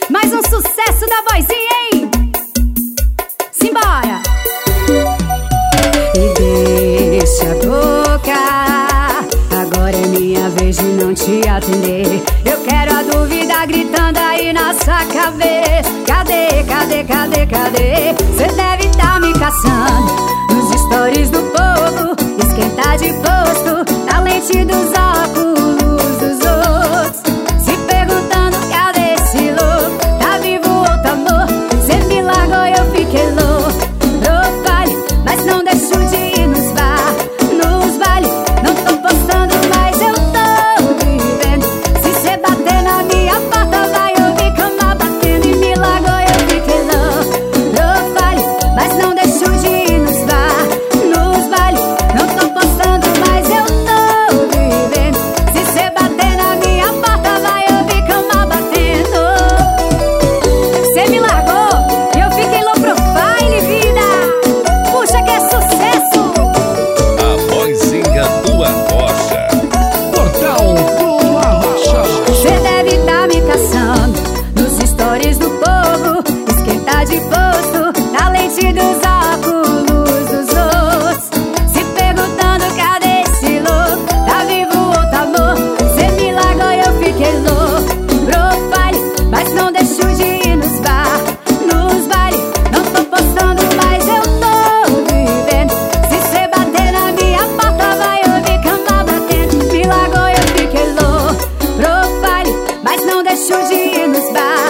Mais um sucesso da vozinha, hein? Simbora! E deixa tocar, agora é minha vez de não te atender. Eu quero a dúvida gritando aí na sua cabeça. Cadê, cadê, cadê, cadê? Cê deve tá me caçando nos stories do povo, esquenta de posto, na lente dos óculos dos outros, se perguntando cadê esse louco? Tá vivo ou tá morto? Cê me largou e eu fiquei louco. Profile, mas não deixo de ir nos bar, nos baile. Não tô postando, mas eu tô vivendo. Se cê bater na minha porta, vai ouvir cama batendo. E me largou e eu fiquei louco. Profile, mas não deixo de ir nos bar, nos baile. Não tô postando, mas eu tô vivendo. Se cê bater na minha porta, vai ouvir cama batendo. Cê me largou e eu fiquei low profile, vida. Puxa que é sucesso. A vozinha do Arrocha. Portal do Arrocha. Cê deve tá me caçando nos stories do povo, esquenta de posto, na lente dos óculos dos outros, se perguntando cadê esse louco? Tá vivo ou tá morto? Cê me largou e eu fiquei louco. Profile, mas não deixo de ir nos bar, nos baile. Não tô postando, mas eu tô vivendo. Se cê bater na minha porta, vai ouvir cama batendo. Me largou e eu fiquei louco. Profile, mas não deixo de ir nos bar,